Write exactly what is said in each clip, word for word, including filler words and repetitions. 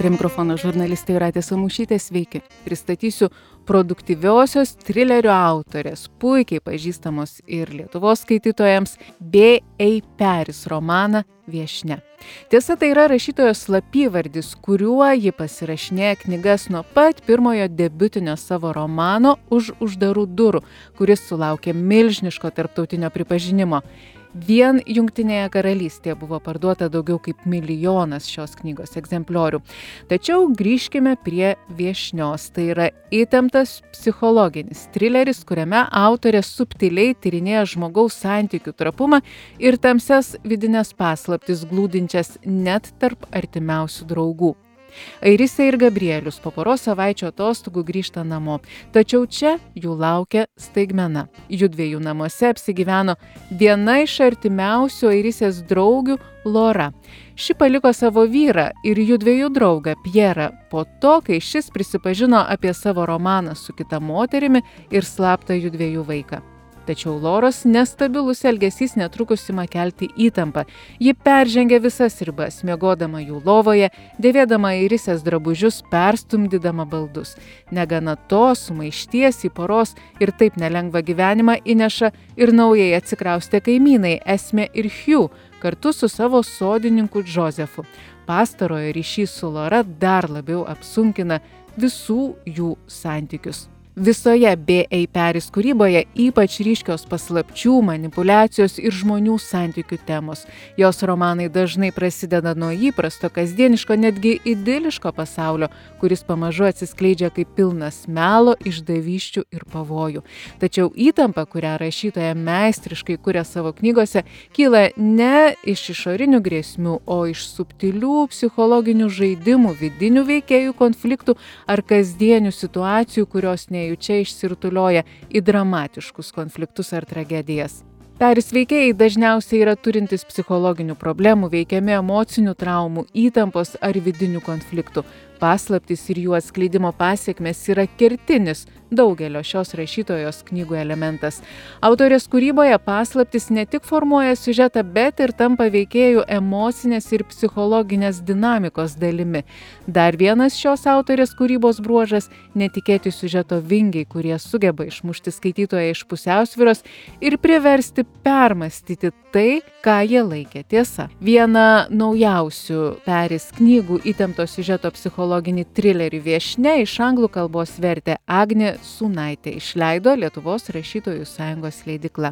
Prie mikrofono žurnalistė Jūratė Samušytė, sveiki. Pristatysiu produktyviosios trilerio autorės, puikiai pažįstamos ir Lietuvos skaitytojams, B A Paris romaną Viešnia. Tiesa, tai yra rašytojos slapyvardis, kuriuo ji pasirašinėja knygas nuo pat pirmojo debiutinio savo romano Už uždarų durų, kuris sulaukė milžiniško tarptautinio pripažinimo. Vien Jungtinėje karalystėje buvo parduota daugiau kaip milijonas šios knygos egzempliorių. Tačiau grįžkime prie Viešnios. Tai yra įtemptas psichologinis trileris, kuriame autorė subtiliai tyrinėja žmogaus santykių trapumą ir tamsias vidinės paslaptis glūdinčias net tarp artimiausių draugų. Airisė ir Gabrielius po poros savaičių atostogų grįžta namo, tačiau čia jų laukia staigmena. Judviejų namuose apsigyveno viena iš artimiausių Airisės draugių Lora. Ši paliko savo vyrą ir judviejų draugą Pierą po to, kai šis prisipažino apie savo romaną su kita moterimi ir slaptą judviejų vaiką. Tačiau Loros nestabilus elgesys netrukus ima kelti įtampą. Ji peržengia visas ribas, miegodama jų lovoje, dėvėdama Airisės drabužius, perstumdydama baldus. Negana to, sumaišties į poros ir taip nelengvą gyvenimą įneša ir naujai atsikraustę kaimynai Esmė ir Hugh, kartu su savo sodininku Josefu. Pastarojo ryšys su Lora dar labiau apsunkina visų jų santykius. Visoje B A Paris kūryboje ypač ryškios paslapčių, manipulacijos ir žmonių santykių temos. Jos romanai dažnai prasideda nuo įprasto, kasdieniško, netgi idiliško pasaulio, kuris pamažu atsiskleidžia kaip pilnas melo, išdavysčių ir pavojų. Tačiau įtampa, kurią rašytoja meistriškai kuria savo knygose, kyla ne iš išorinių grėsmių, o iš subtilių psichologinių žaidimų, vidinių veikėjų konfliktų ar kasdienių situacijų, kurios ne čia išsirutulioja į dramatiškus konfliktus ar tragedijas. Paris veikėjai dažniausiai yra turintys psichologinių problemų, veikiami emocinių traumų, įtampos ar vidinių konfliktų. Paslaptys ir jų atskleidimo pasiekmes yra kertinis daugelio šios rašytojos knygų elementas. Autorės kūryboje paslaptys ne tik formuoja siužetą, bet ir tampa veikėjų emocinės ir psichologinės dinamikos dalimi. Dar vienas šios autorės kūrybos bruožas – netikėti siužeto vingiai, kurie sugeba išmušti skaitytoją iš pusiausvyros ir priversti permastyti tai, ką jie laikė tiesa. Vieną naujausių Paris knygų įtempto siužeto psichologinį trilerį Viešnia iš anglų kalbos vertė Agnė Sūnaitė, išleido Lietuvos rašytojų sąjungos leidykla.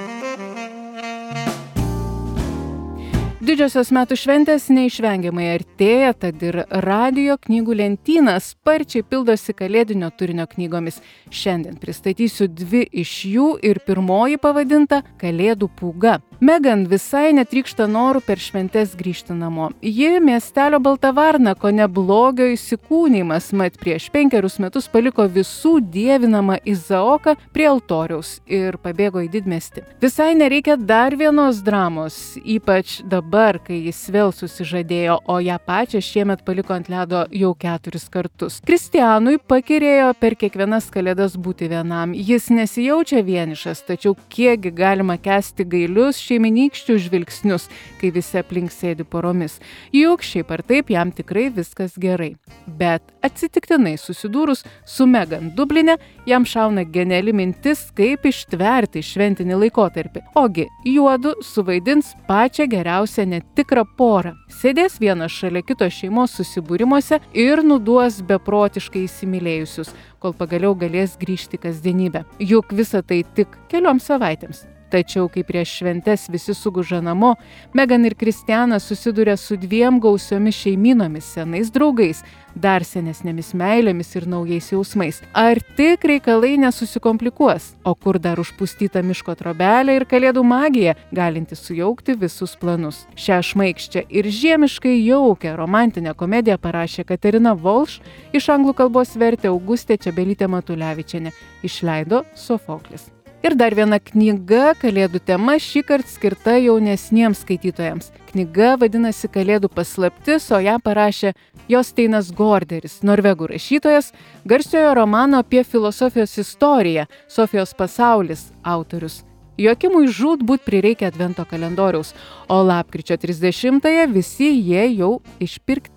Didžiosios metų šventės neišvengiamai artėja, tad ir radijo knygų lentyna sparčiai pildosi kalėdinio turinio knygomis. Šiandien pristatysiu dvi iš jų ir pirmoji pavadinta Kalėdų pūga. Megan visai netrykšta norų per šventes grįžti namo. Ji miestelio balta varna, kone blogio įsikūnymas, mat prieš penkerius metus paliko visų dievinamą Izaoką prie altoriaus ir pabėgo į didmiestį. Visai nereikia dar vienos dramos, ypač dabar, kai jis vėl susižadėjo, o ją pačią šiemet paliko ant ledo jau keturis kartus. Kristianui pakirėjo per kiekvienas kalėdas būti vienam. Jis nesijaučia vienišas, tačiau kiekgi galima kęsti gailius šeiminykščių žvilgsnius, kai visi aplink sėdi poromis. Juk šiaip ar taip jam tikrai viskas gerai. Bet atsitiktinai susidūrus su Megan Dubline, jam šauna geniali mintis, kaip ištverti šventinį laikotarpį. Ogi, juodu suvaidins pačią geriausią netikrą porą. Sėdės vienas šalia kito šeimos susibūrimuose ir nuduos beprotiškai įsimylėjusius, kol pagaliau galės grįžti kasdienybę. Juk visa tai tik kelioms savaitėms. Tačiau, kai prieš šventes visi suguža namo, Megan ir Kristianas susiduria su dviem gausiomis šeimynomis, senais draugais, dar senesnėmis meilėmis ir naujais jausmais. Ar tik reikalai nesusikomplikuos? O kur dar užpustyta miško trobelė ir kalėdų magija, galinti sujaukti visus planus? Šią šmaikščią ir žiemiškai jaukę romantinę komediją parašė Katerina Volš, iš anglų kalbos vertė Augustė Čebelytė Matulevičienė, išleido Sofoklis. Ir dar viena knyga kalėdų tema, šįkart skirta jaunesniems skaitytojams. Knyga vadinasi Kalėdų paslaptis, o ją parašė Josteinas Gorderis, norvegų rašytojas, garsiojo romano apie filosofijos istoriją Sofijos pasaulis autorius. Joakimui žūtbūt prireikia advento kalendoriaus, o lapkričio trisdešimtąją visi jie jau išpirkti.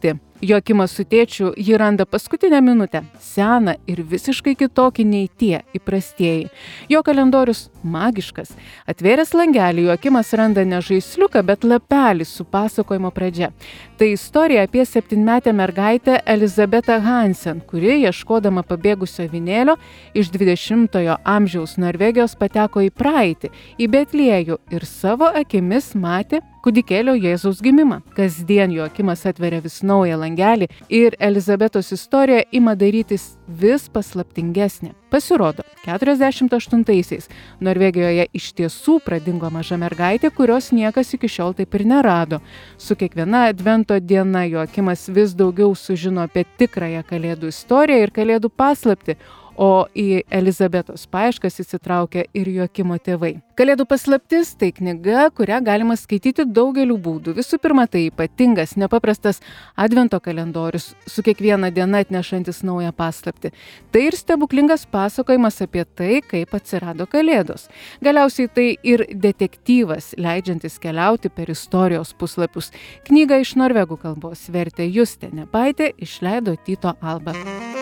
Joakimas su tėčiu jį randa paskutinę minutę, seną ir visiškai kitokį nei tie įprastieji. Jo kalendorius magiškas. Atvėręs langelį, Joakimas randa ne žaisliuką, bet lapelį su pasakojimo pradžia. Tai istorija apie septynmetę mergaitę Elizabetą Hansen, kuri, ieškodama pabėgusio avinėlio, iš dvidešimtojo amžiaus Norvegijos pateko į praeitį, į Betliejų ir savo akimis matė kūdikėlio Jėzaus gimimą. Kasdien Joakimas atveria vis naują langelį ir Elizabetos istorija ima darytis vis paslaptingesnė. Pasirodo, keturiasdešimt aštuntaisiais Norvegijoje iš tiesų pradingo maža mergaitė, kurios niekas iki šiol taip ir nerado. Su kiekviena advento diena Joakimas vis daugiau sužino apie tikrąją kalėdų istoriją ir kalėdų paslaptį, o į Elizabetos paieškas įsitraukia ir Joakimo tėvai. Kalėdų paslaptis tai knyga, kurią galima skaityti daugeliu būdų. Visų pirma, tai ypatingas, nepaprastas advento kalendorius, su kiekviena diena atnešantis naują paslaptį. Tai ir stebuklingas pasakojimas apie tai, kaip atsirado kalėdos. Galiausiai tai ir detektyvas, leidžiantis keliauti per istorijos puslapius. Knygą iš norvegų kalbos vertė Justė Nepaitė, išleido Tyto Alba.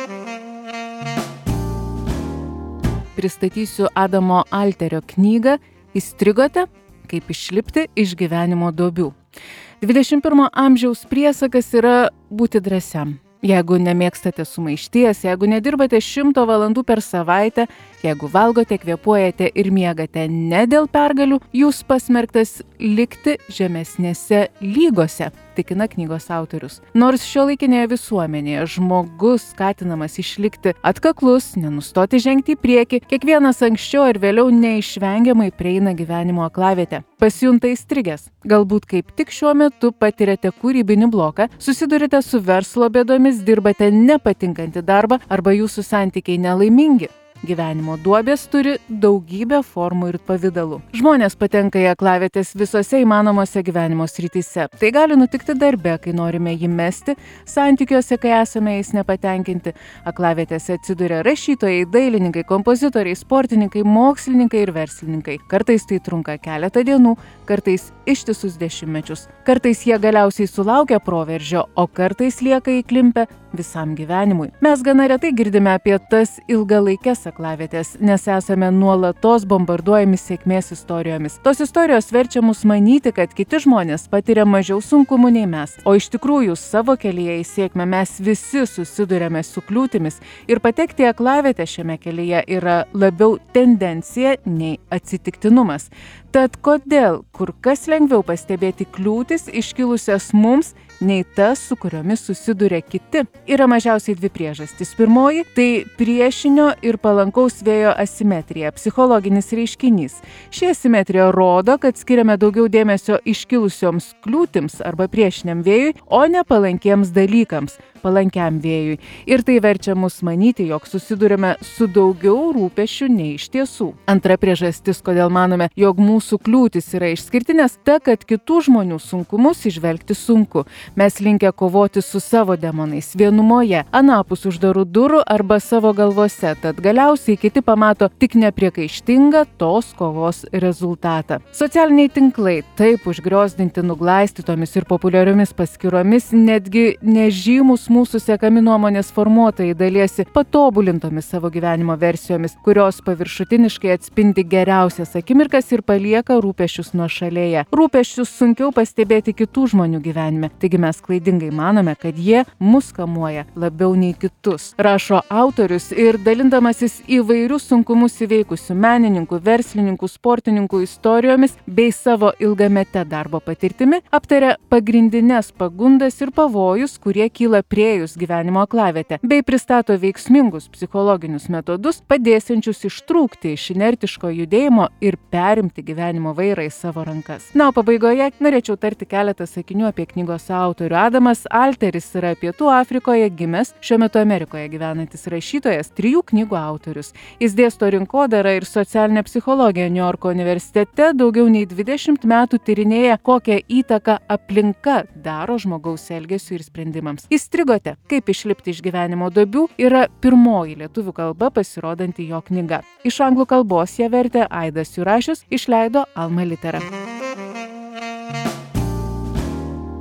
Pristatysiu Adamo Alterio knygą Įstrigote? Kaip išlipti iš gyvenimo duobių. dvidešimt pirmo amžiaus priesakas yra būti drąsiam. Jeigu nemėgstate sumaišties, jeigu nedirbate šimto valandų per savaitę, jeigu valgote, kvėpuojate ir miegate ne dėl pergalių, jūs pasmerktas likti žemesnėse lygose, tikina knygos autorius. Nors šiuolaikinėje visuomenėje žmogus skatinamas išlikti atkaklus, nenustoti žengti į priekį, kiekvienas anksčiau ar vėliau neišvengiamai prieina gyvenimo aklavietę. Pasijunta įstrigęs. Galbūt kaip tik šiuo metu patiriate kūrybinį bloką, susidurite su verslo bėdomis, dirbate nepatinkantį darbą arba jūsų santykiai nelaimingi. Gyvenimo duobės turi daugybę formų ir pavidalų. Žmonės patenka į aklavietės visose įmanomose gyvenimo srityse. Tai gali nutikti darbe, kai norime jį mesti, santykiuose, kai esame jais nepatenkinti. Aklavietėse atsiduria rašytojai, dailininkai, kompozitoriai, sportininkai, mokslininkai ir verslininkai. Kartais tai trunka keletą dienų, kartais ištisus dešimtmečius. Kartais jie galiausiai sulaukia proveržio, o kartais lieka įklimpę visam gyvenimui. Mes gana retai girdime apie tas ilgalaikes aklavietės, nes esame nuolatos bombarduojami sėkmės istorijomis. Tos istorijos verčia mus manyti, kad kiti žmonės patiria mažiau sunkumų nei mes, o iš tikrųjų savo kelyje į sėkmę mes visi susidurėme su kliūtimis ir patekti į aklavietę šiame kelyje yra labiau tendencija nei atsitiktinumas. Tad kodėl kur kas lengviau pastebėti kliūtis iškilusias mums, nei tas, su kuriomis susiduria kiti? Yra mažiausiai dvi priežastys. Pirmoji – tai priešinio ir palankaus vėjo asimetrija, psichologinis reiškinys. Ši asimetrija rodo, kad skiriame daugiau dėmesio iškilusioms kliūtims arba priešiniam vėjui, o ne palankiems dalykams, palankiam vėjui. Ir tai verčia mus manyti, jog susidurime su daugiau rūpesčių nei iš tiesų. Antra priežastis, kodėl manome, jog mūsų kliūtis yra išskirtinės, ta, kad kitų žmonių sunkumus įžvelgti sunku. Mes linkę kovoti su savo demonais vienumoje, anapus uždarų durų arba savo galvose, tad galiausiai kiti pamato tik nepriekaištingą tos kovos rezultatą. Socialiniai tinklai taip užgriozdinti nuglaistytomis ir populiariomis paskyromis, netgi nežymus mūsų sekami nuomonės formuotojai dalijasi patobulintomis savo gyvenimo versijomis, kurios paviršutiniškai atspindi geriausias akimirkas ir palieka rūpesčius nuošalėje. Rūpesčius sunkiau pastebėti kitų žmonių gyvenime, taigi mes klaidingai manome, kad jie mus kamuoja labiau nei kitus. Rašo autorius ir dalindamasis įvairių sunkumus įveikusių menininkų, verslininkų, sportininkų istorijomis bei savo ilgamete darbo patirtimi, aptaria pagrindinės pagundas ir pavojus, kurie kyla priejus gyvenimo aklavietę, bei pristato veiksmingus psichologinius metodus, padėsiančius ištrūkti iš inertiško judėjimo ir perimti gyvenimo vairą į savo rankas. Na, o pabaigoje norėčiau tarti keletą sakinių apie knygos autorių. Adamas Alteris yra Pietų Afrikoje gimęs, šiuo metu Amerikoje gyvenantis rašytojas, trijų knygų autorius. Jis dėsto rinkodarą ir socialinę psichologiją Niujorko universitete, daugiau nei dvidešimt metų tyrinėja, kokią įtaką aplinka daro žmogaus elgesiui ir sprendimams. Įstrigote, kaip išlipti iš gyvenimo duobių, yra pirmoji lietuvių kalba pasirodanti jo knyga. Iš anglų kalbos ją vertė Aidas Jurašius, išleido Alma Litera.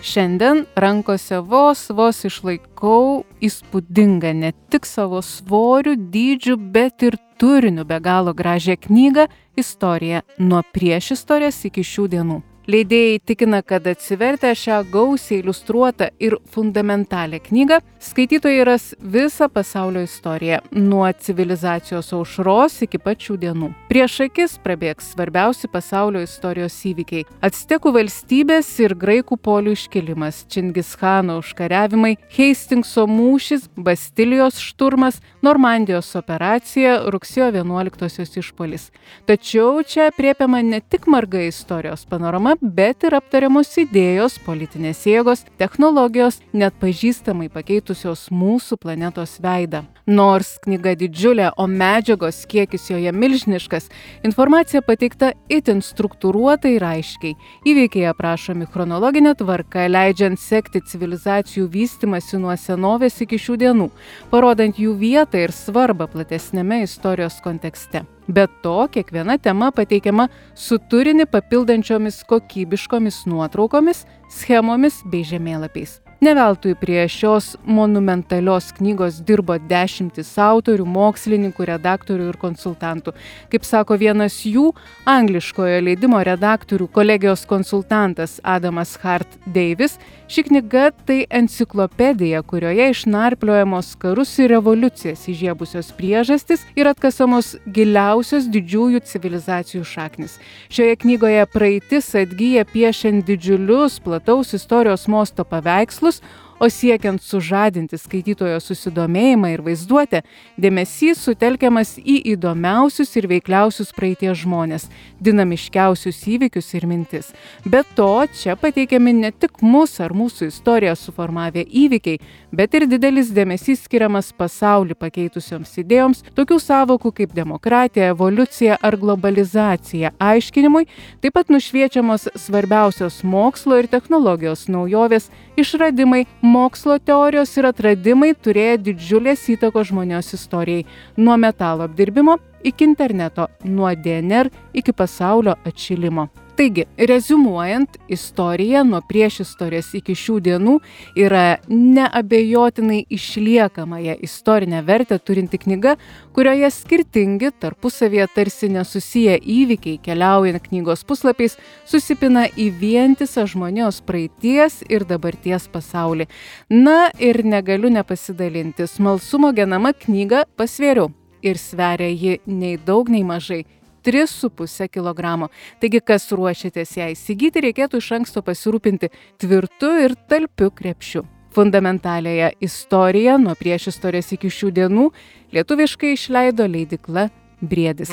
Šiandien rankose vos vos išlaikau įspūdingą ne tik savo svoriu, dydžiu, bet ir turiniu be galo gražią knygą Istorija nuo priešistorės iki šių dienų. Leidėjai tikina, kad atsivertę šią gausiai iliustruotą ir fundamentalią knygą, skaitytojai ras visą pasaulio istoriją, nuo civilizacijos aušros iki pat šių dienų. Prieš akis prabėgs svarbiausi pasaulio istorijos įvykiai – Actekų valstybės ir graikų polių iškilimas, Čingischano užkariavimai, Heistingso mūšis, Bastilijos šturmas, Normandijos operacija, rugsėjo vienuoliktosios išpuolis. Tačiau čia aprėpiama ne tik marga istorijos panorama, bet ir aptariamos idėjos, politinės jėgos, technologijos, net pažįstamai pakeitusios mūsų planetos veidą. Nors knyga didžiulė, o medžiagos kiekis joje milžiniškas, informacija pateikta itin struktūruotai ir aiškiai. Įvykiai aprašomi chronologinė tvarka, leidžiant sekti civilizacijų vystymasi nuo senovės iki šių dienų, parodant jų vietą ir svarbą platesnėme istorijos kontekste. Be to, kiekviena tema pateikiama su turinį papildančiomis kokybiškomis nuotraukomis, schemomis bei žemėlapiais. Ne veltui prie šios monumentalios knygos dirbo dešimtis autorių, mokslininkų, redaktorių ir konsultantų. Kaip sako vienas jų, angliškojo leidimo redaktorių kolegijos konsultantas Adamas Hart Davis, ši knyga tai enciklopedija, kurioje išnarpliojamos karus ir revoliucijas įžiebusios priežastys ir atkasamos giliausios didžiųjų civilizacijų šaknis. Šioje knygoje praeitis atgyja piešiant didžiulius, plataus istorijos mosto paveikslus, o siekiant sužadinti skaitytojo susidomėjimą ir vaizduotę, dėmesys sutelkiamas į įdomiausius ir veikliausius praeities žmones, dinamiškiausius įvykius ir mintis. Be to, čia pateikiami ne tik mus ar mūsų istoriją suformavę įvykiai, bet ir didelis dėmesys skiriamas pasaulį pakeitusioms idėjoms, tokių sąvokų kaip demokratija, evoliucija ar globalizacija aiškinimui, taip pat nušviečiamos svarbiausios mokslo ir technologijos naujovės, išradimai, mokslo teorijos ir atradimai turėjo didžiulės įtakos žmonijos istorijai, nuo metalo apdirbimo iki interneto, nuo D N R iki pasaulio atšilimo. Taigi, reziumuojant, istorija nuo priešistorės iki šių dienų yra neabejotinai išliekamąją istorinę vertę turinti knyga, kurioje skirtingi, tarpusavyje tarsi nesusiję įvykiai, keliaujant knygos puslapiais, susipina į vientisą žmonijos praeities ir dabarties pasaulį. Na ir negaliu nepasidalinti, smalsumo genama knygą pasvėriau ir sveria ji nei daug, nei mažai. tris su puse kilogramo. Taigi, kas ruošiatės ją įsigyti, reikėtų iš anksto pasirūpinti tvirtu ir talpiu krepšiu. Fundamentaliąją istoriją nuo priešistorės iki šių dienų lietuviškai išleido leidykla Briedis.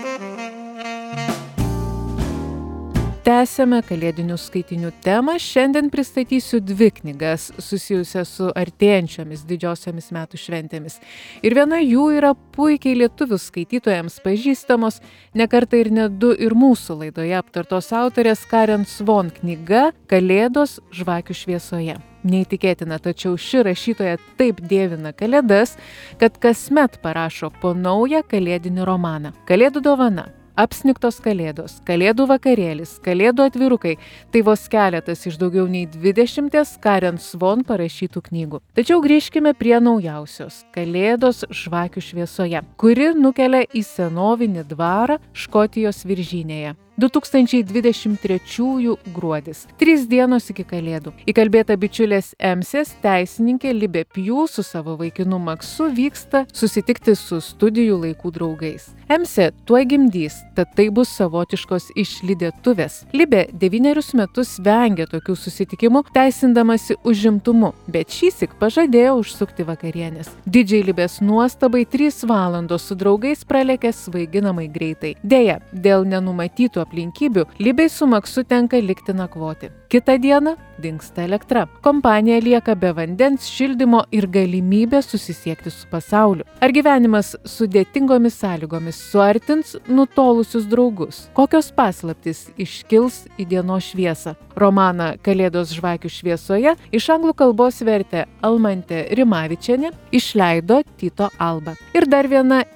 Tęsiame kalėdinių skaitinių temą. Šiandien pristatysiu dvi knygas susijusias su artėjančiomis didžiosiomis metų šventėmis. Ir viena jų yra puikiai lietuvių skaitytojams pažįstamos, ne kartą ir ne du ir mūsų laidoje aptartos autorės Karen Svon knyga Kalėdos žvakių šviesoje. Neįtikėtina, tačiau ši rašytoja taip dievina kalėdas, kad kasmet parašo po naują kalėdinį romaną. Kalėdų dovana, Apsnigtos kalėdos, Kalėdų vakarėlis, Kalėdų atvirukai – tai vos keletas iš daugiau nei dvidešimties Karen Svon parašytų knygų. Tačiau grįžkime prie naujausios – Kalėdos žvakių šviesoje, kuri nukelia į senovinį dvarą Škotijos viržynėje. du tūkstančiai dvidešimt trečiųjų gruodis. Trys dienos iki kalėdų. Įkalbėta bičiulės Emsės teisininkė Libė Pjū su savo vaikinu Maksu vyksta susitikti su studijų laikų draugais. Emsė tuoj gimdys, tad tai bus savotiškos išlydėtuvės. Libė devynerius metus vengia tokių susitikimų, teisindamasi užimtumu, bet šįsyk pažadėjo užsukti vakarienės. Didžiai Libės nuostabai trys valandos su draugais pralėkė svaiginamai greitai. Deja, dėl nenumatytų aplinkybių Libei su Maksu tenka likti nakvoti. Kitą dieną dingsta elektra. Kompanija lieka be vandens, šildymo ir galimybė susisiekti su pasauliu. Ar gyvenimas sudėtingomis sąlygomis suartins nutolusius draugus? Kokios paslaptys iškils į dienos šviesą? Romaną Kalėdos žvakių šviesoje iš anglų kalbos vertė Almantė Rimavičienė, išleido Tyto Alba. Ir dar viena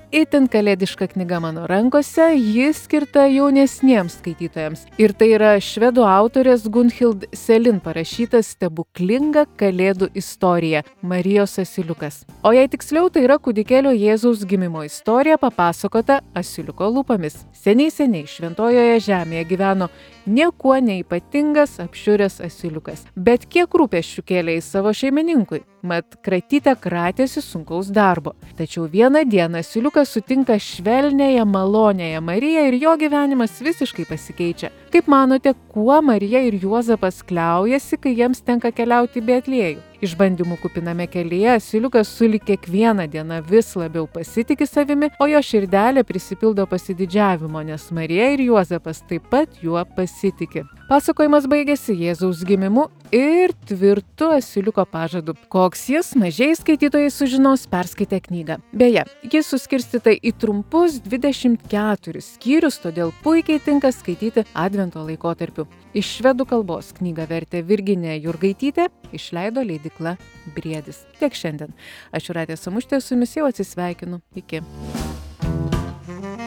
itin kalėdiška knyga mano rankose, ji skirta jaunesniems skaitytojams. Ir tai yra švedų autorės Gunhild Selin parašyta stebuklinga kalėdų istorija Marijos asiliukas. O jei tiksliau, tai yra kūdikėlio Jėzaus gimimo istorija papasakota asiliuko lūpomis. Seniai seniai šventojoje žemėje gyveno niekuo neypatingas apšiuręs asiliukas. Bet kiek rūpesčių kėlė į savo šeimininkui, mat kratytę kratėsi sunkaus darbo. Tačiau vieną dieną asiliukas sutinka švelnėje malonėje Mariją ir jo gyvenimas visiškai pasikeičia. Kaip manote, kuo Marija ir Juozapas kliaujasi, kai jiems tenka keliauti į Betliejų? Išbandymų kupiname kelyje asiliukas sulig kiekvieną dieną vis labiau pasitiki savimi, o jo širdelė prisipildo pasididžiavimo, nes Marija ir Juozapas taip pat juo pasitiki. Pasakojimas baigėsi Jėzaus gimimu ir tvirtu asiliuko pažadu. Koks jis, mažieji skaitytojai sužinos perskaitę knygą. Beje, jis suskirstyta į trumpus dvidešimt keturis skyrius, todėl puikiai tinka skaityti advento laikotarpiu. Iš švedų kalbos knygą vertė Virginija Jurgaitytė, išleido leidykla Briedis. Tiek šiandien. Aš Jūratė Samušytė su jumis jau atsisveikinu. Iki.